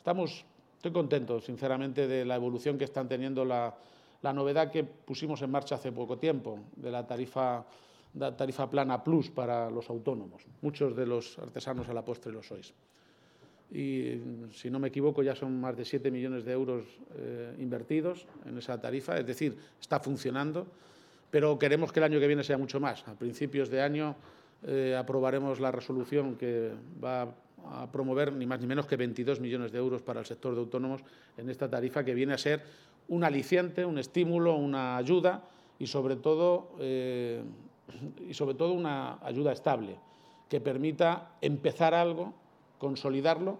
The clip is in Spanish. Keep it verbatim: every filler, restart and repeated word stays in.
estamos, estoy contento, sinceramente, de la evolución que están teniendo la, la novedad que pusimos en marcha hace poco tiempo, de la tarifa, la tarifa plana plus para los autónomos. Muchos de los artesanos a la postre lo sois. Y, si no me equivoco, ya son más de siete millones de euros eh, invertidos en esa tarifa, es decir, está funcionando, pero queremos que el año que viene sea mucho más. A principios de año eh, aprobaremos la resolución que va a promover ni más ni menos que veintidós millones de euros para el sector de autónomos en esta tarifa, que viene a ser un aliciente, un estímulo, una ayuda y, sobre todo, eh, y sobre todo una ayuda estable que permita empezar algo, consolidarlo